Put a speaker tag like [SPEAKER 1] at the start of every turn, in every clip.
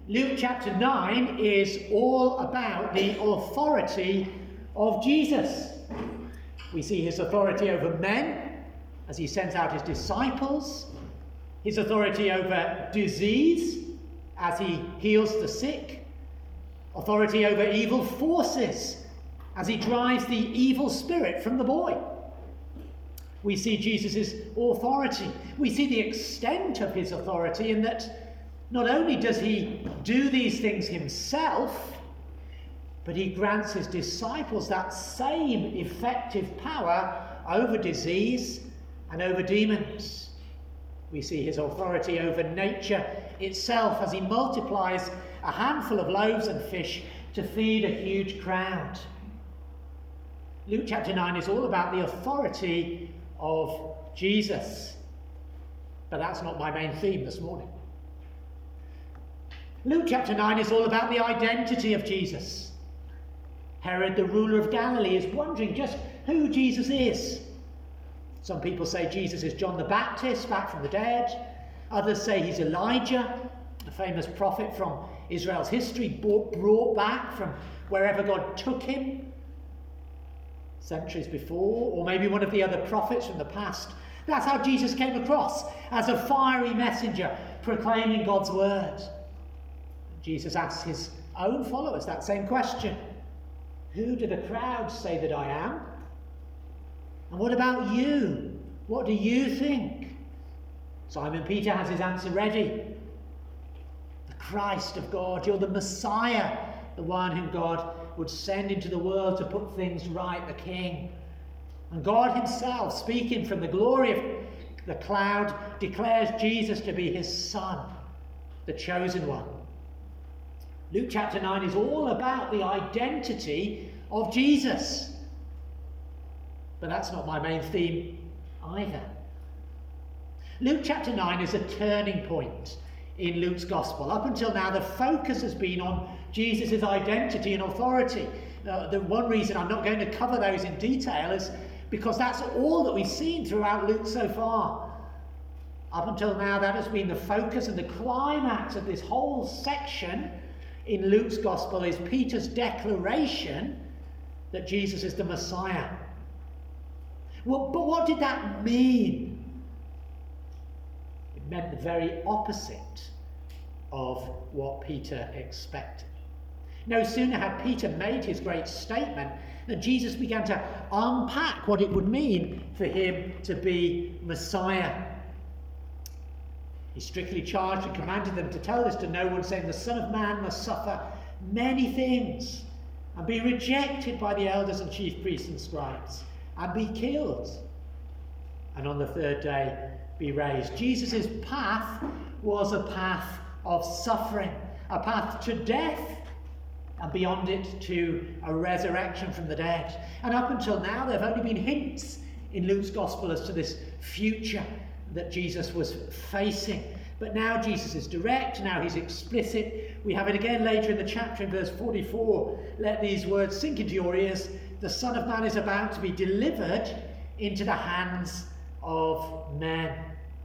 [SPEAKER 1] Luke chapter 9 is all about the authority of Jesus. We see his authority over men as he sends out his disciples, his authority over disease as he heals the sick, authority over evil forces as he drives the evil spirit from the boy. We see Jesus' authority. We see the extent of his authority in that not only does he do these things himself, but he grants his disciples that same effective power over disease and over demons. We see his authority over nature itself as he multiplies a handful of loaves and fish to feed a huge crowd. Luke chapter 9 is all about the authority of Jesus. But that's not my main theme this morning. Luke chapter 9 is all about the identity of Jesus. Herod, the ruler of Galilee, is wondering just who Jesus is. Some people say Jesus is John the Baptist, back from the dead. Others say he's Elijah, a famous prophet from Israel's history, brought back from wherever God took him centuries before, or maybe one of the other prophets from the past. That's how Jesus came across, as a fiery messenger proclaiming God's word. Jesus asks his own followers that same question. Who do the crowds say that I am? And what about you? What do you think? Simon Peter has his answer ready. The Christ of God, you're the Messiah, the one whom God would send into the world to put things right, the King. And God himself, speaking from the glory of the cloud, declares Jesus to be his Son, the chosen one. Luke chapter 9 is all about the identity of Jesus. But that's not my main theme either. Luke chapter 9 is a turning point in Luke's gospel. Up until now, the focus has been on Jesus' identity and authority. The one reason I'm not going to cover those in detail is because that's all that we've seen throughout Luke so far. Up until now, that has been the focus, and the climax of this whole section in Luke's gospel is Peter's declaration that Jesus is the Messiah. Well, but what did that mean? It meant the very opposite of what Peter expected. No sooner had Peter made his great statement than Jesus began to unpack what it would mean for him to be Messiah. He strictly charged and commanded them to tell this to no one, saying, the Son of Man must suffer many things and be rejected by the elders and chief priests and scribes and be killed, and on the third day be raised. Jesus' path was a path of suffering, a path to death, and beyond it to a resurrection from the dead. And up until now, there have only been hints in Luke's gospel as to this future that Jesus was facing. But now Jesus is direct, now he's explicit. We have it again later in the chapter in verse 44. Let these words sink into your ears. The Son of Man is about to be delivered into the hands of men.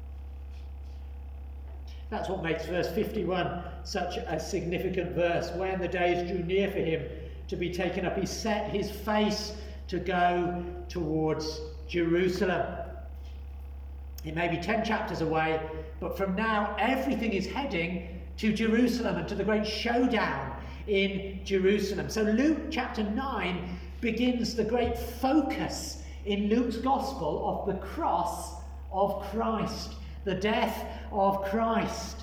[SPEAKER 1] That's what makes verse 51 such a significant verse. When the days drew near for him to be taken up, he set his face to go towards Jerusalem. It may be 10 chapters away, but from now everything is heading to Jerusalem and to the great showdown in Jerusalem. So Luke chapter 9 begins the great focus in Luke's gospel of the cross of Christ, the death of Christ.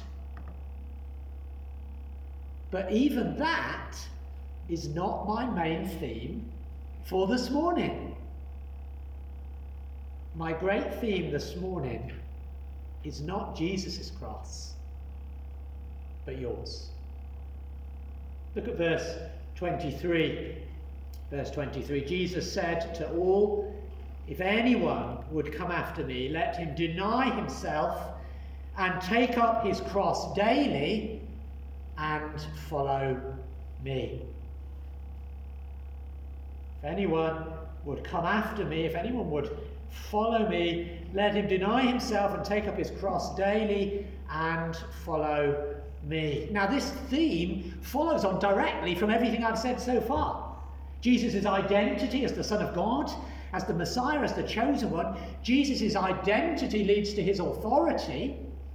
[SPEAKER 1] But even that is not my main theme for this morning. My great theme this morning is not Jesus' cross, but yours. Look at verse 23. Verse 23, Jesus said to all, if anyone would come after me, let him deny himself and take up his cross daily and follow me. If anyone would come after me, if anyone would follow me, let him deny himself and take up his cross daily and follow me. Now this theme follows on directly from everything I've said so far. Jesus' identity as the Son of God, as the Messiah, as the chosen one. Jesus' identity leads to his authority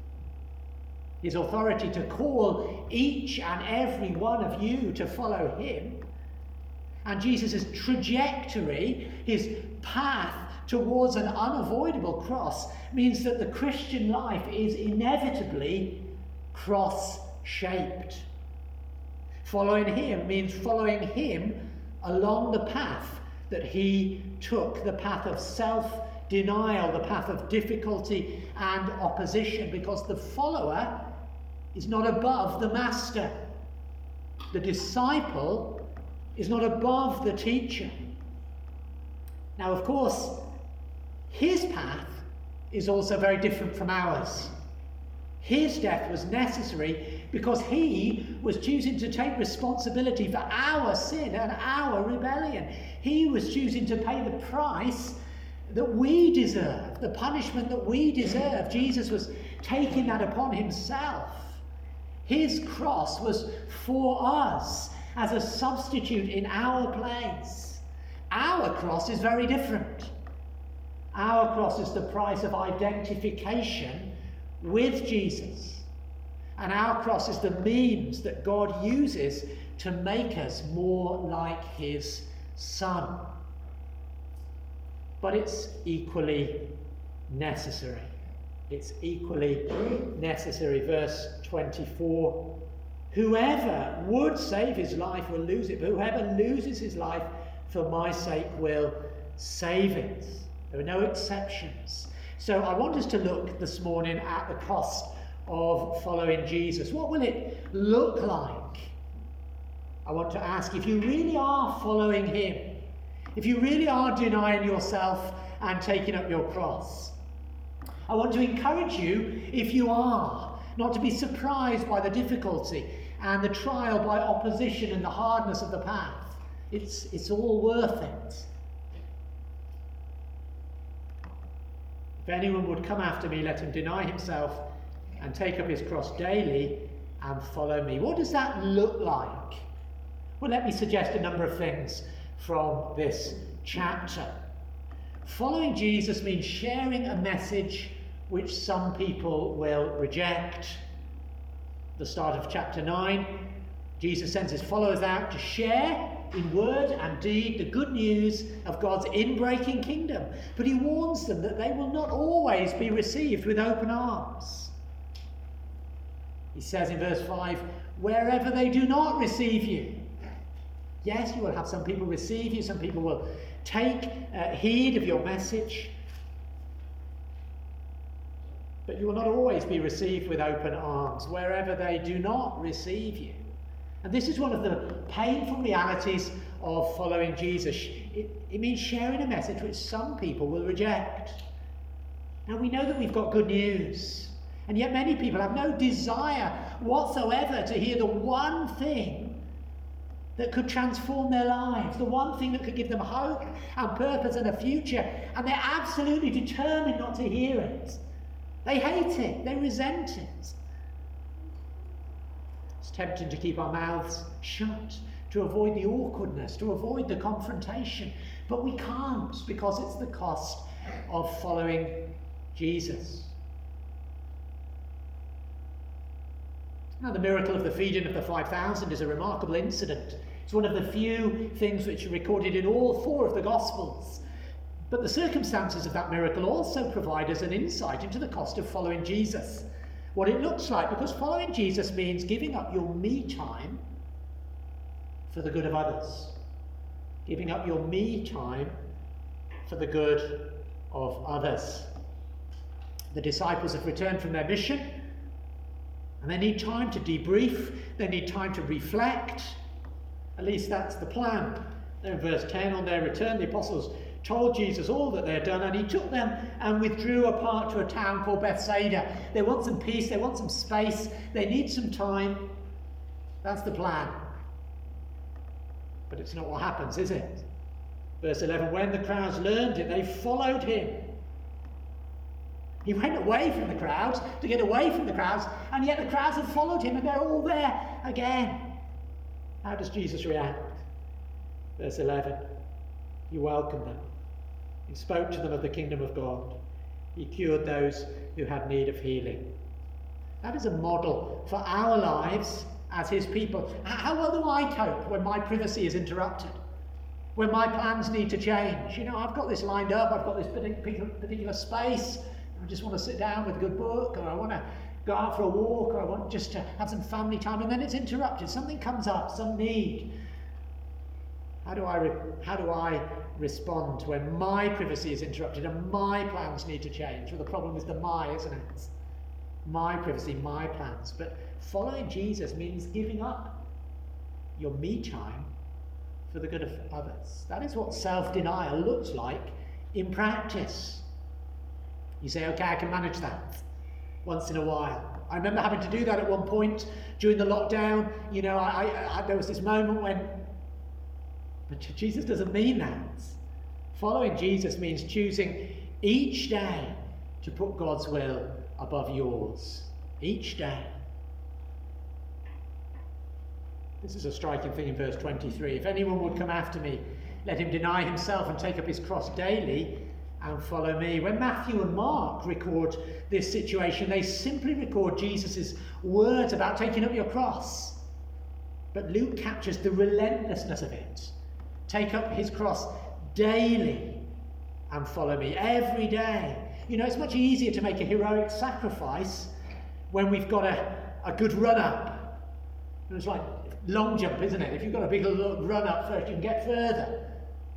[SPEAKER 1] to call each and every one of you to follow him. And Jesus' trajectory, his path towards an unavoidable cross, means that the Christian life is inevitably cross-shaped. Following him means following him along the path that he took, the path of self-denial, the path of difficulty and opposition, because the follower is not above the master. The disciple is not above the teacher. Now, of course, his path is also very different from ours. His death was necessary because he was choosing to take responsibility for our sin and our rebellion. He was choosing to pay the price that we deserve, the punishment that we deserve. Jesus was taking that upon himself. His cross was for us as a substitute in our place. Our cross is very different. Our cross is the price of identification with Jesus. And our cross is the means that God uses to make us more like his Son. But it's equally necessary. It's equally necessary. Verse 24. Whoever would save his life will lose it, but whoever loses his life for my sake will save it. There are no exceptions. So I want us to look this morning at the cost of following Jesus. What will it look like? I want to ask, if you really are following him, if you really are denying yourself and taking up your cross, I want to encourage you, if you are, not to be surprised by the difficulty and the trial by opposition and the hardness of the path. It's all worth it. If anyone would come after me, let him deny himself and take up his cross daily and follow me. What does that look like? Well, let me suggest a number of things from this chapter. Following Jesus means sharing a message which some people will reject. The start of chapter 9, Jesus sends his followers out to share in word and deed the good news of God's inbreaking kingdom. But he warns them that they will not always be received with open arms. He says in verse 5, wherever they do not receive you. Yes, you will have some people receive you, some people will take heed of your message. But you will not always be received with open arms, wherever they do not receive you. And this is one of the painful realities of following Jesus. It means sharing a message which some people will reject. Now we know that we've got good news, and yet many people have no desire whatsoever to hear the one thing that could transform their lives, the one thing that could give them hope and purpose and a future, and they're absolutely determined not to hear it. They hate it, they resent it. It's tempting to keep our mouths shut, to avoid the awkwardness, to avoid the confrontation, but we can't, because it's the cost of following Jesus. Now, the miracle of the feeding of the 5,000 is a remarkable incident. It's one of the few things which are recorded in all four of the Gospels. But the circumstances of that miracle also provide us an insight into the cost of following Jesus. What it looks like, because following Jesus means giving up your me time for the good of others. Giving up your me time for the good of others. The disciples have returned from their mission, and they need time to debrief, they need time to reflect. At least that's the plan. There in verse 10, on their return, the apostles told Jesus all that they had done, and he took them and withdrew apart to a town called Bethsaida. They want some peace, they want some space, they need some time. That's the plan. But it's not what happens, is it? Verse 11, when the crowds learned it, they followed him. He went away from the crowds to get away from the crowds, and yet the crowds have followed him, and they're all there again. How does Jesus react? Verse 11, he welcomed them. He spoke to them of the kingdom of God. He cured those who had need of healing. That is a model for our lives as his people. How well do I cope when my privacy is interrupted? When my plans need to change? You know, I've got this lined up, I've got this particular space. I just want to sit down with a good book, or I want to go out for a walk, or I want just to have some family time, and then it's interrupted. Something comes up, some need. How do I respond when my privacy is interrupted and my plans need to change? Well, the problem is the my, isn't it? My privacy, my plans. But following Jesus means giving up your me time for the good of others. That is what self-denial looks like in practice. You say, okay, I can manage that once in a while. I remember having to do that at one point during the lockdown. You know, there was this moment when, but Jesus doesn't mean that. Following Jesus means choosing each day to put God's will above yours. Each day. This is a striking thing in verse 23. If anyone would come after me, let him deny himself and take up his cross daily and follow me. When Matthew and Mark record this situation, they simply record Jesus' words about taking up your cross. But Luke captures the relentlessness of it. Take up his cross daily and follow me. Every day. You know, it's much easier to make a heroic sacrifice when we've got a good run-up. It's like long jump, isn't it? If you've got a big run-up first, you can get further.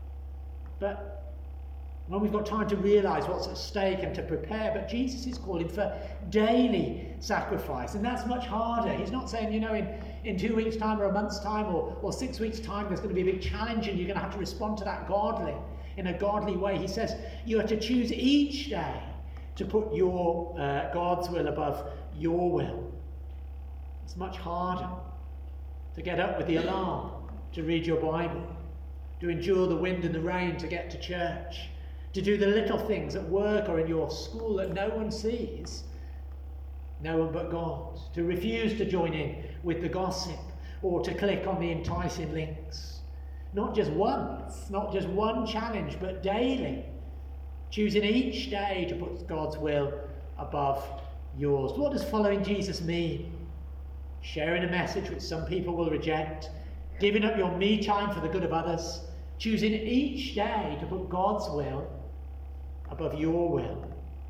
[SPEAKER 1] But when we've got time to realise what's at stake and to prepare, but Jesus is calling for daily sacrifice, and that's much harder. He's not saying, you know, in 2 weeks' time or a month's time or 6 weeks' time there's going to be a big challenge and you're going to have to respond to that in a godly way. He says you are to choose each day to put your God's will above your will. It's much harder to get up with the alarm, to read your Bible, to endure the wind and the rain to get to church, to do the little things at work or in your school that no one sees, no one but God, to refuse to join in with the gossip or to click on the enticing links. Not just once, not just one challenge, but daily, choosing each day to put God's will above yours. What does following Jesus mean? Sharing a message which some people will reject, giving up your me time for the good of others, choosing each day to put God's will above your will,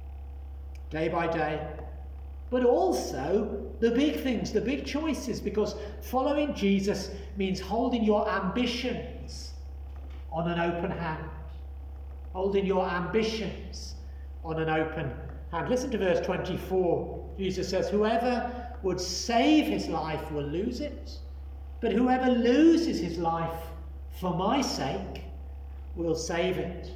[SPEAKER 1] day by day. But also the big things, the big choices, because following Jesus means holding your ambitions on an open hand. Holding your ambitions on an open hand. Listen to verse 24. Jesus says, whoever would save his life will lose it, but whoever loses his life for my sake will save it.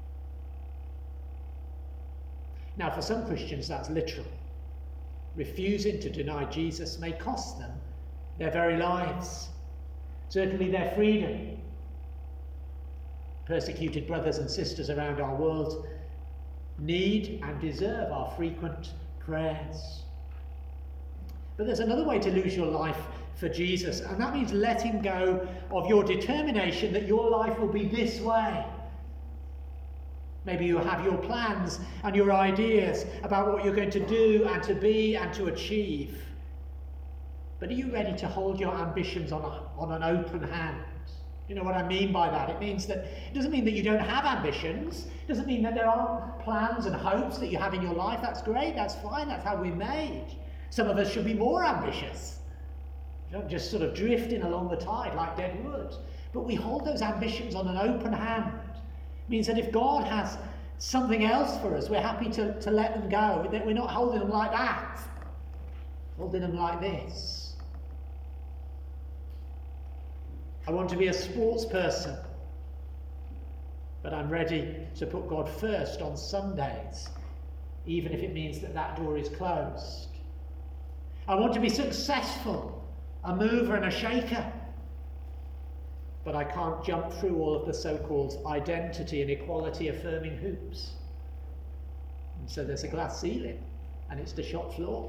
[SPEAKER 1] Now, for some Christians, that's literal. Refusing to deny Jesus may cost them their very lives, certainly their freedom. Persecuted brothers and sisters around our world need and deserve our frequent prayers. But there's another way to lose your life for Jesus, and that means letting go of your determination that your life will be this way. Maybe you have your plans and your ideas about what you're going to do and to be and to achieve. But are you ready to hold your ambitions on an open hand? You know what I mean by that? It doesn't mean that you don't have ambitions. It doesn't mean that there aren't plans and hopes that you have in your life. That's great, that's fine, that's how we're made. Some of us should be more ambitious. Don't just sort of drifting along the tide like dead wood. But we hold those ambitions on an open hand. It means that if God has something else for us, we're happy to let them go. We're not holding them like that. Holding them like this. I want to be a sports person, but I'm ready to put God first on Sundays, even if it means that door is closed. I want to be successful, a mover and a shaker, but I can't jump through all of the so-called identity and equality affirming hoops. And so there's a glass ceiling, and it's the shop floor.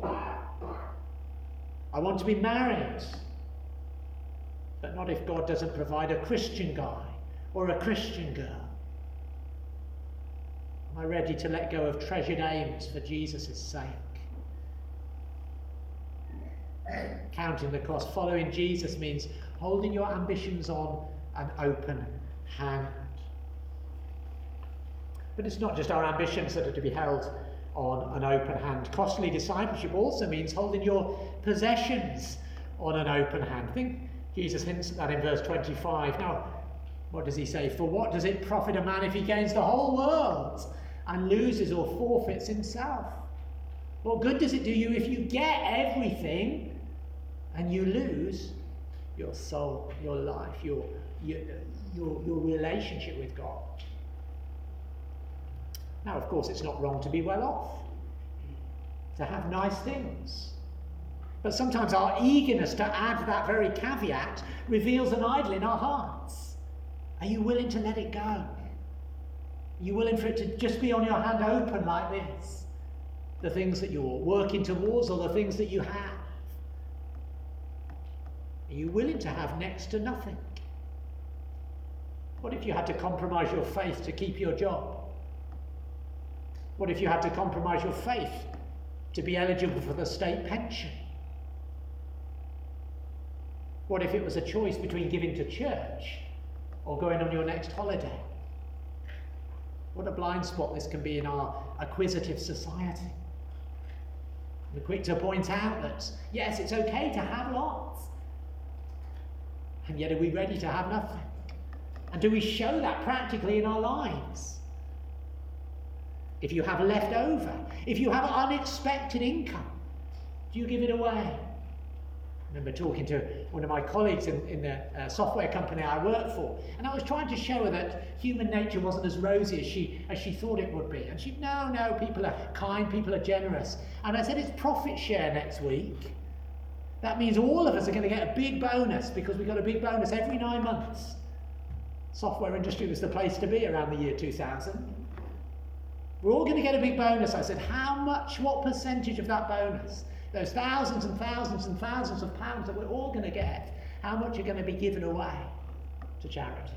[SPEAKER 1] I want to be married, but not if God doesn't provide a Christian guy or a Christian girl. Am I ready to let go of treasured aims for Jesus' sake? Counting the cost. Following Jesus means holding your ambitions on an open hand. But it's not just our ambitions that are to be held on an open hand. Costly discipleship also means holding your possessions on an open hand. I think Jesus hints at that in verse 25. Now, what does he say? For what does it profit a man if he gains the whole world and loses or forfeits himself? What good does it do you if you get everything and you lose your soul, your life, your relationship with God? Now, of course, it's not wrong to be well off, to have nice things. But sometimes our eagerness to add that very caveat reveals an idol in our hearts. Are you willing to let it go? Are you willing for it to just be on your hand open like this? The things that you're working towards or the things that you have? Are you willing to have next to nothing? What if you had to compromise your faith to keep your job? What if you had to compromise your faith to be eligible for the state pension? What if it was a choice between giving to church or going on your next holiday? What a blind spot this can be in our acquisitive society. We're quick to point out that, yes, it's okay to have lots. And yet are we ready to have nothing? And do we show that practically in our lives? If you have left over, if you have unexpected income, do you give it away? I remember talking to one of my colleagues in the software company I work for, and I was trying to show her that human nature wasn't as rosy as she thought it would be. And she, no, people are kind, people are generous. And I said, it's profit share next week. That means all of us are going to get a big bonus because we got a big bonus every 9 months. Software industry was the place to be around the year 2000. We're all going to get a big bonus. I said, how much, what percentage of that bonus, those thousands and thousands and thousands of pounds that we're all going to get, how much are going to be given away to charity?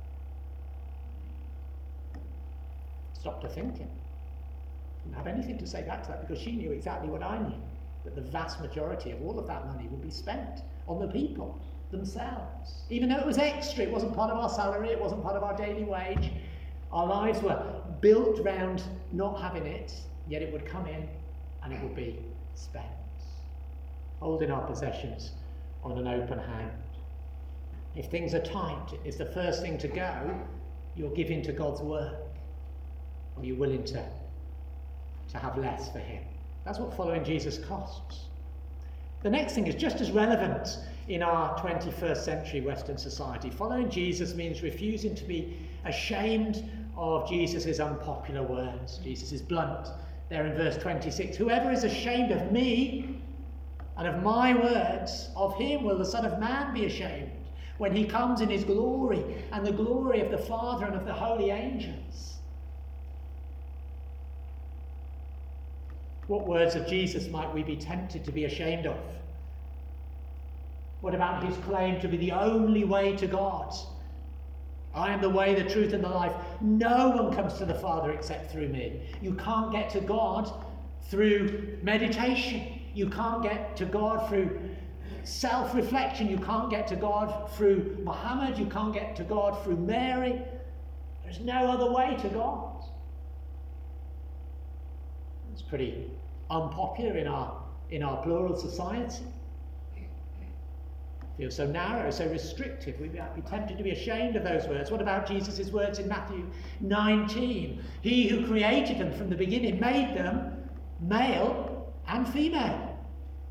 [SPEAKER 1] Stopped her thinking. Didn't have anything to say back to that because she knew exactly what I knew, that the vast majority of all of that money would be spent on the people themselves. Even though it was extra, it wasn't part of our salary, it wasn't part of our daily wage. Our lives were built round not having it, yet it would come in and it would be spent. Holding our possessions on an open hand. If things are tight, it's the first thing to go. You're giving to God's work. Or you're willing to have less for him. That's what following Jesus costs. The next thing is just as relevant in our 21st century Western society. Following Jesus means refusing to be ashamed of Jesus' unpopular words. Jesus is blunt there in verse 26. Whoever is ashamed of me and of my words, of him will the Son of Man be ashamed when he comes in his glory and the glory of the Father and of the holy angels. What words of Jesus might we be tempted to be ashamed of? What about his claim to be the only way to God? I am the way, the truth, and the life. No one comes to the Father except through me. You can't get to God through meditation. You can't get to God through self-reflection. You can't get to God through Muhammad. You can't get to God through Mary. There's no other way to God. It's pretty unpopular in our plural society. Feels so narrow, so restrictive. We'd be tempted to be ashamed of those words. What about Jesus' words in Matthew 19? He who created them from the beginning made them male and female.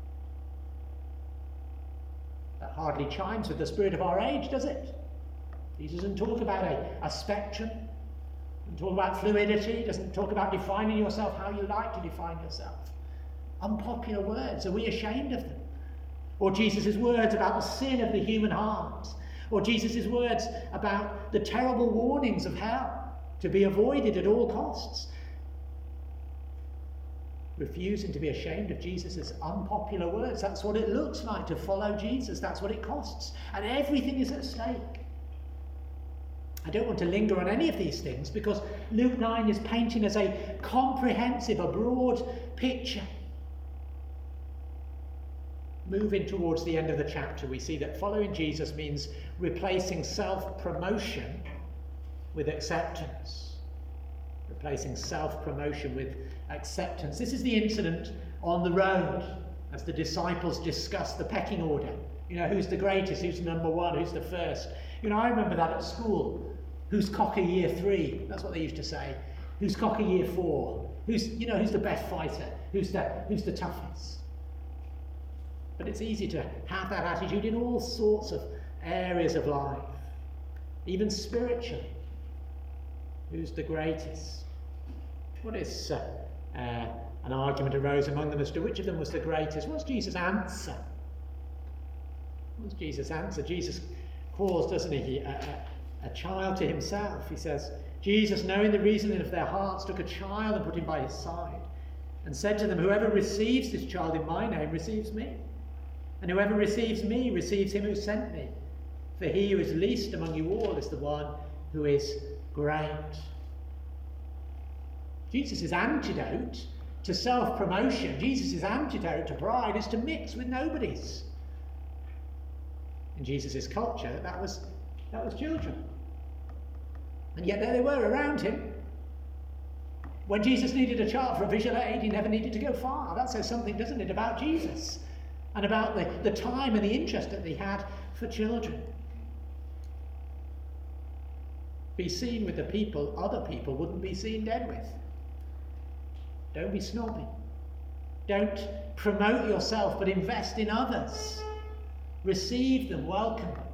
[SPEAKER 1] That hardly chimes with the spirit of our age, does it? He doesn't talk about a spectrum. He doesn't talk about fluidity. He doesn't talk about defining yourself how you like to define yourself. Unpopular words. Are we ashamed of them? Or Jesus' words about the sin of the human heart. Or Jesus' words about the terrible warnings of hell to be avoided at all costs. Refusing to be ashamed of Jesus' unpopular words. That's what it looks like to follow Jesus. That's what it costs. And everything is at stake. I don't want to linger on any of these things because Luke 9 is painting as a comprehensive, a broad picture. Moving towards the end of the chapter, we see that following Jesus means replacing self-promotion with acceptance. Replacing self-promotion with acceptance. This is the incident on the road as the disciples discuss the pecking order. Who's the greatest, who's the number one, who's the first. I remember that at school. Who's cocker year 3? That's what they used to say. Who's cocker year 4? Who's the best fighter? Who's the toughest? But it's easy to have that attitude in all sorts of areas of life, even spiritually. Who's the greatest? What is an argument arose among them as to which of them was the greatest? What's Jesus' answer? Jesus calls, doesn't he, a child to himself. He says, Jesus, knowing the reasoning of their hearts, took a child and put him by his side, and said to them, whoever receives this child in my name receives me. And whoever receives me receives him who sent me. For he who is least among you all is the one who is great. Jesus' antidote to self-promotion, Jesus' antidote to pride is to mix with nobodies. In Jesus' culture, that was children. And yet there they were around him. When Jesus needed a child for a visual aid, he never needed to go far. That says something, doesn't it, about Jesus and about the time and the interest that he had for children. Be seen with the people other people wouldn't be seen dead with. Don't be snobby. Don't promote yourself, but invest in others. Receive them, welcome them.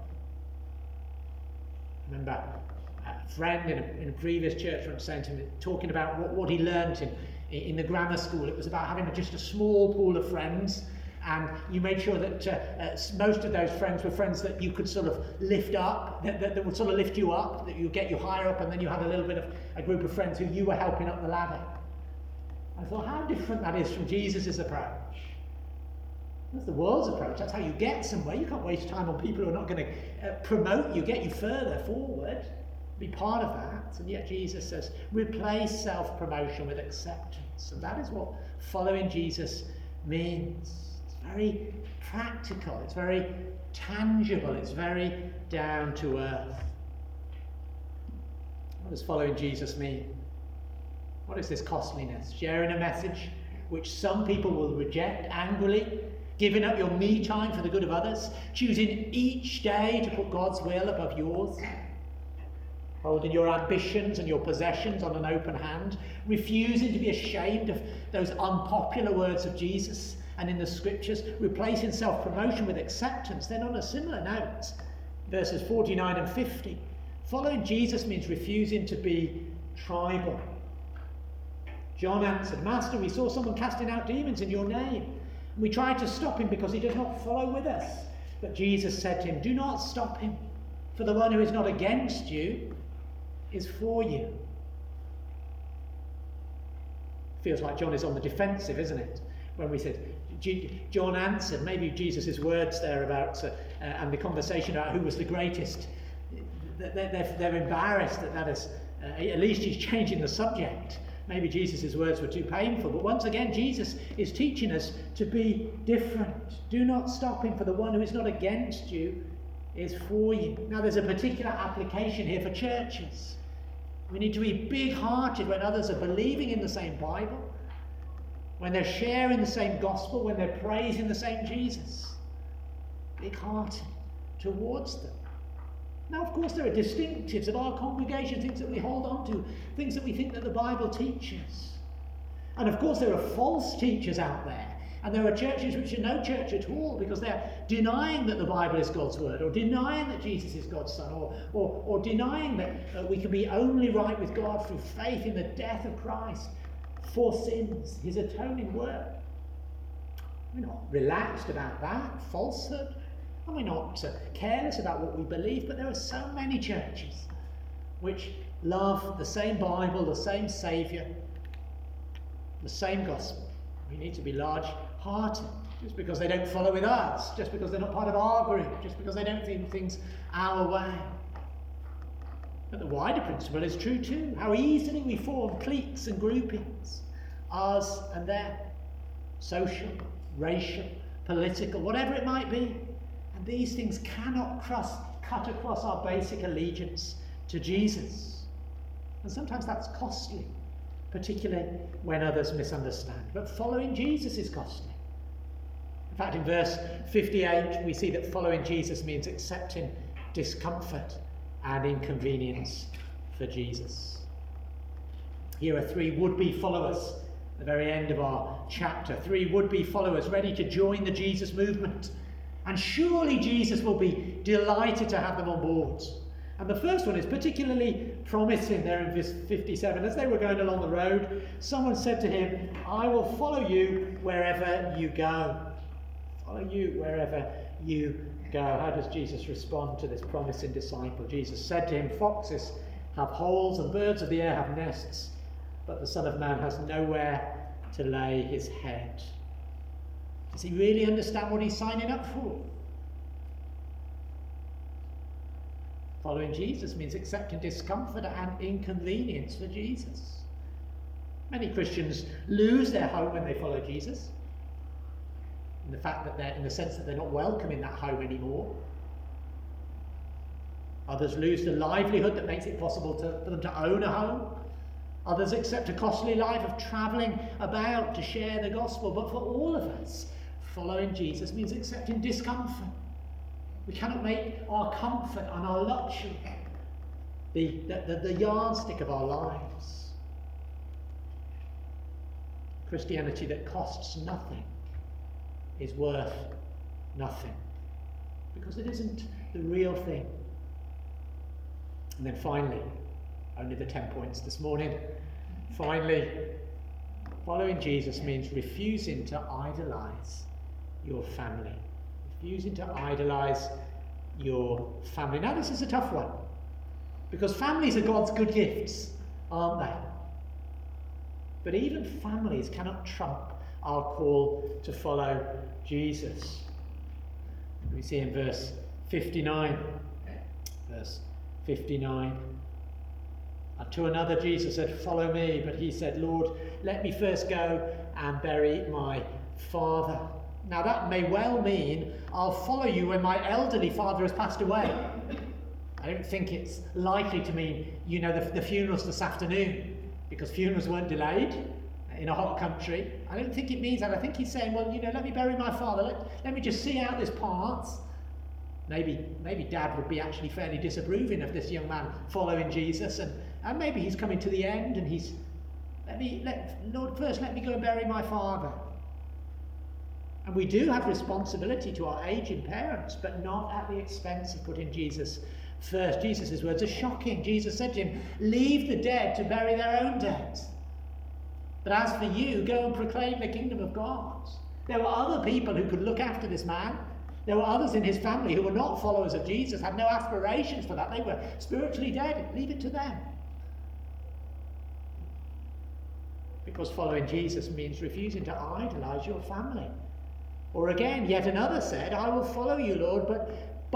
[SPEAKER 1] I remember a friend in a previous church once saying to me, talking about what he learnt in the grammar school. It was about having just a small pool of friends, and you made sure that most of those friends were friends that you could sort of lift up, that would sort of lift you up, that would get you higher up, and then you had a little bit of a group of friends who you were helping up the ladder. I thought, how different that is from Jesus' approach. That's the world's approach. That's how you get somewhere. You can't waste time on people who are not going to promote you, get you further forward, be part of that. And yet Jesus says, replace self-promotion with acceptance. And that is what following Jesus means. It's very practical. It's very tangible. It's very down to earth. What does following Jesus mean? What is this costliness? Sharing a message which some people will reject angrily, giving up your me time for the good of others, choosing each day to put God's will above yours, holding your ambitions and your possessions on an open hand, refusing to be ashamed of those unpopular words of Jesus and in the scriptures, replacing self-promotion with acceptance. Then on a similar note, verses 49 and 50, following Jesus means refusing to be tribal. John answered, Master, we saw someone casting out demons in your name. And we tried to stop him because he does not follow with us. But Jesus said to him, do not stop him, for the one who is not against you is for you. Feels like John is on the defensive, isn't it? When we said, John answered, maybe Jesus' words there about, and the conversation about who was the greatest, they're embarrassed that is, at least he's changing the subject. Maybe Jesus' words were too painful, but once again, Jesus is teaching us to be different. Do not stop him, for the one who is not against you is for you. Now, there's a particular application here for churches. We need to be big-hearted when others are believing in the same Bible, when they're sharing the same gospel, when they're praising the same Jesus. Big-hearted towards them. Now, of course, there are distinctives of our congregation, things that we hold on to, things that we think that the Bible teaches. And of course, there are false teachers out there. And there are churches which are no church at all because they're denying that the Bible is God's word, or denying that Jesus is God's son, or denying that we can be only right with God through faith in the death of Christ for sins, his atoning work. We're not relaxed about that falsehood. And we're not careless about what we believe, but there are so many churches which love the same Bible, the same Saviour, the same gospel. We need to be large-hearted. Just because they don't follow with us, just because they're not part of our group, just because they don't do things our way. But the wider principle is true too. How easily we form cliques and groupings, us and them, social, racial, political, whatever it might be. And these things cannot cut across our basic allegiance to Jesus. And sometimes that's costly, particularly when others misunderstand. But following Jesus is costly. In fact, in verse 58, we see that following Jesus means accepting discomfort and inconvenience for Jesus. Here are 3 would-be followers at the very end of our chapter. 3 would-be followers ready to join the Jesus movement. And surely Jesus will be delighted to have them on board. And the first one is particularly promising there in verse 57. As they were going along the road, someone said to him, "I will follow you wherever you go." Follow you wherever you go. How does Jesus respond to this promising disciple? Jesus said to him, "Foxes have holes and birds of the air have nests, but the Son of Man has nowhere to lay his head." Does he really understand what he's signing up for? Following Jesus means accepting discomfort and inconvenience for Jesus. Many Christians lose their hope when they follow Jesus. In the sense that they're not welcome in that home anymore. Others lose the livelihood that makes it possible for them to own a home. Others accept a costly life of travelling about to share the gospel. But for all of us, following Jesus means accepting discomfort. We cannot make our comfort and our luxury the yardstick of our lives. Christianity that costs nothing is worth nothing, because it isn't the real thing. And then finally, only the 10 points this morning, finally, following Jesus means refusing to idolize your family. Refusing to idolize your family. Now this is a tough one, because families are God's good gifts, aren't they? But even families cannot trump our call to follow Jesus. We see in verse 59. Verse 59. And to another Jesus said, "Follow me." But he said, "Lord, let me first go and bury my father." Now that may well mean I'll follow you when my elderly father has passed away. I don't think it's likely to mean, the funeral's this afternoon, because funerals weren't delayed in a hot country. I don't think it means that. I think he's saying, well, let me bury my father. Let me just see out this part. Maybe Dad would be actually fairly disapproving of this young man following Jesus, and maybe he's coming to the end, and Lord, first let me go and bury my father. And we do have responsibility to our aging parents, but not at the expense of putting Jesus first. Jesus' words are shocking. Jesus said to him, "Leave the dead to bury their own dead. But as for you, go and proclaim the kingdom of God." There were other people who could look after this man. There were others in his family who were not followers of Jesus, had no aspirations for that. They were spiritually dead. Leave it to them. Because following Jesus means refusing to idolize your family. Or again, yet another said, "I will follow you, Lord, but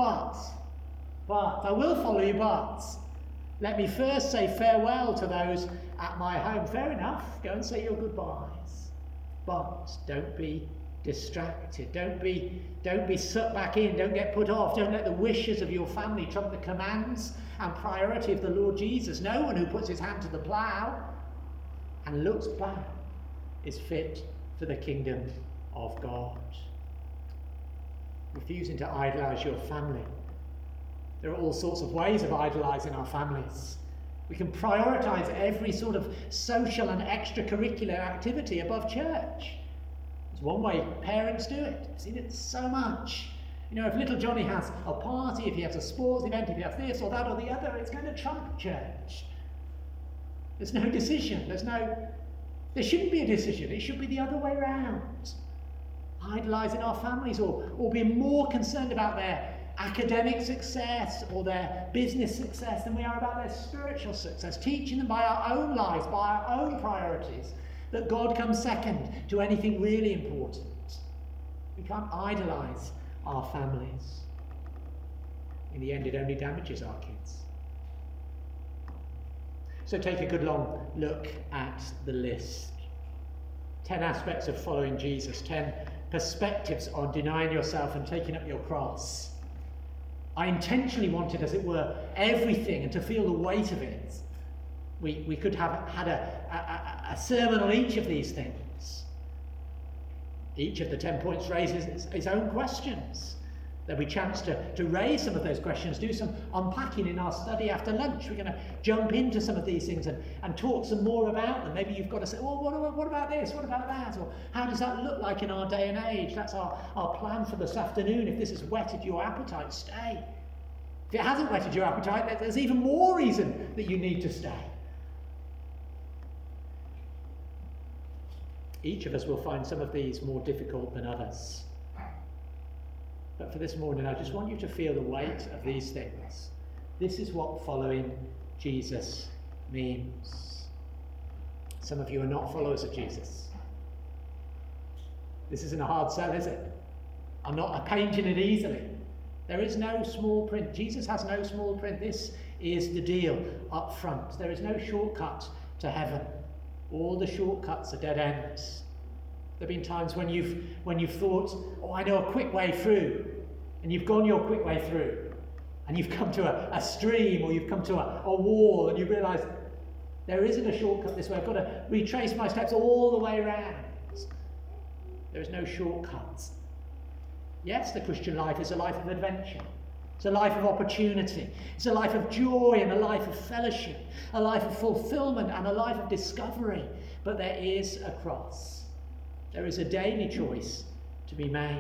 [SPEAKER 1] I will follow you, but let me first say farewell to those at my home." Fair enough, go and say your goodbyes. But don't be distracted. Don't be sucked back in. Don't get put off. Don't let the wishes of your family trump the commands and priority of the Lord Jesus. No one who puts his hand to the plough and looks back is fit for the kingdom of God. Refusing to idolize your family. There are all sorts of ways of idolizing our families. We can prioritize every sort of social and extracurricular activity above church. It's one way parents do it. I've seen it so much. If little Johnny has a party, if he has a sports event, if he has this or that or the other, it's going to trump church. There's no decision. There shouldn't be a decision. It should be the other way around. Idolising our families, or being more concerned about their academic success or their business success than we are about their spiritual success, teaching them by our own lives, by our own priorities, that God comes second to anything really important. We can't idolise our families. In the end, it only damages our kids. So take a good long look at the list. 10 aspects of following Jesus, 10 perspectives on denying yourself and taking up your cross. I intentionally wanted, as it were, everything and to feel the weight of it. We could have had a sermon on each of these things. Each of the 10 points raises its own questions. There'll be a chance to raise some of those questions, do some unpacking in our study after lunch. We're going to jump into some of these things and talk some more about them. Maybe you've got to say, well, what about this? What about that? Or how does that look like in our day and age? That's our plan for this afternoon. If this has whetted your appetite, stay. If it hasn't whetted your appetite, there's even more reason that you need to stay. Each of us will find some of these more difficult than others. But for this morning, I just want you to feel the weight of these things. This is what following Jesus means. Some of you are not followers of Jesus. This isn't a hard sell, is it? I'm not painting it easily. There is no small print. Jesus has no small print. This is the deal up front. There is no shortcut to heaven. All the shortcuts are dead ends. There have been times when you've thought, oh, I know a quick way through, and you've gone your quick way through, and you've come to a stream, or you've come to a wall, and you realise there isn't a shortcut this way. I've got to retrace my steps all the way around. There is no shortcuts. Yes, the Christian life is a life of adventure. It's a life of opportunity. It's a life of joy and a life of fellowship, a life of fulfilment and a life of discovery. But there is a cross. There is a daily choice to be made.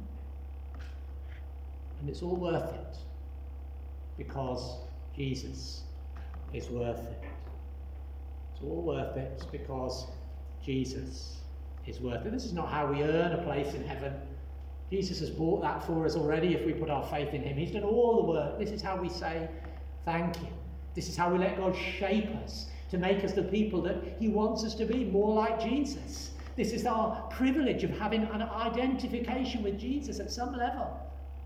[SPEAKER 1] And it's all worth it because Jesus is worth it. It's all worth it because Jesus is worth it. This is not how we earn a place in heaven. Jesus has bought that for us already if we put our faith in him. He's done all the work. This is how we say thank you. This is how we let God shape us to make us the people that he wants us to be, more like Jesus. This is our privilege of having an identification with Jesus at some level.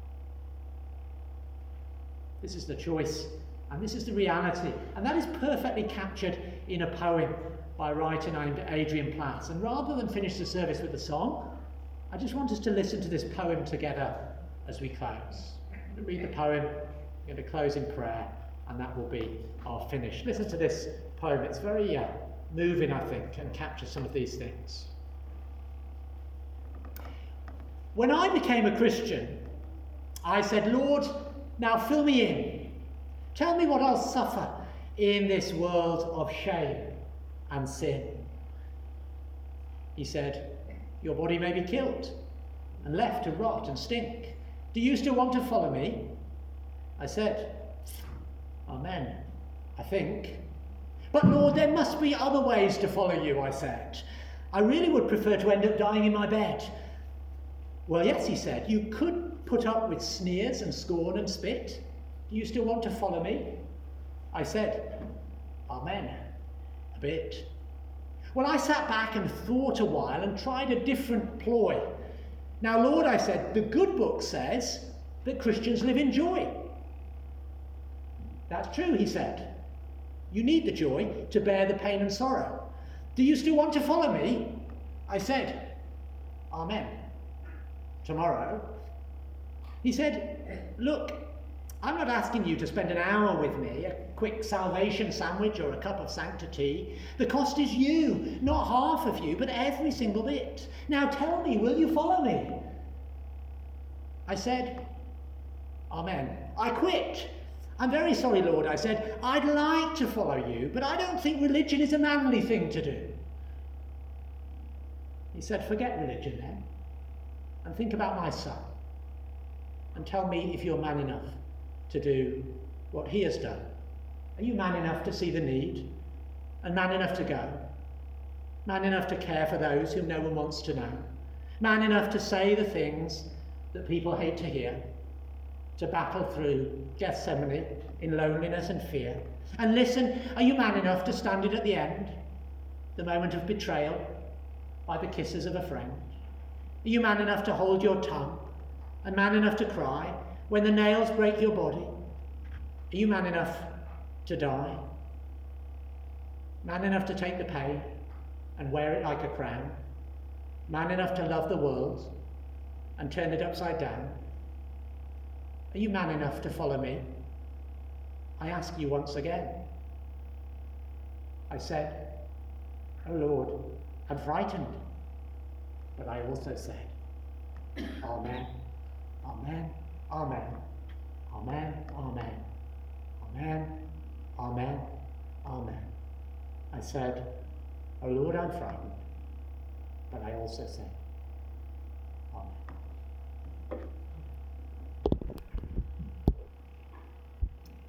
[SPEAKER 1] This is the choice, and this is the reality. And that is perfectly captured in a poem by a writer named Adrian Platt. And rather than finish the service with a song, I just want us to listen to this poem together as we close. I'm going to read the poem, I'm going to close in prayer, and that will be our finish. Listen to this poem. It's very moving, I think, and captures some of these things. When I became a Christian, I said, Lord, now fill me in. Tell me what I'll suffer in this world of shame and sin. He said, your body may be killed and left to rot and stink. Do you still want to follow me? I said, Amen, I think. But Lord, there must be other ways to follow you, I said. I really would prefer to end up dying in my bed. Well, yes, he said, you could put up with sneers and scorn and spit. Do you still want to follow me? I said, Amen, a bit. Well, I sat back and thought a while and tried a different ploy. Now, Lord, I said, the good book says that Christians live in joy. That's true, he said. You need the joy to bear the pain and sorrow. Do you still want to follow me? I said, Amen. Tomorrow. He said, look, I'm not asking you to spend an hour with me, a quick salvation sandwich or a cup of sanctity. The cost is you, not half of you, but every single bit. Now tell me, will you follow me? I said, Amen. I quit. I'm very sorry, Lord, I said. I'd like to follow you, but I don't think religion is a manly thing to do. He said, forget religion then, and think about my son, and tell me if you're man enough to do what he has done. Are you man enough to see the need, and man enough to go? Man enough to care for those whom no one wants to know? Man enough to say the things that people hate to hear, to battle through Gethsemane in loneliness and fear. And listen, are you man enough to stand it at the end, the moment of betrayal, by the kisses of a friend? Are you man enough to hold your tongue, and man enough to cry when the nails break your body? Are you man enough to die? Man enough to take the pain and wear it like a crown? Man enough to love the world and turn it upside down? Are you man enough to follow me? I ask you once again. I said, "Oh Lord, I'm frightened." But I also said, "Amen, amen, amen, amen, amen, amen, amen, amen." I said, "Oh Lord, I'm frightened." But I also said,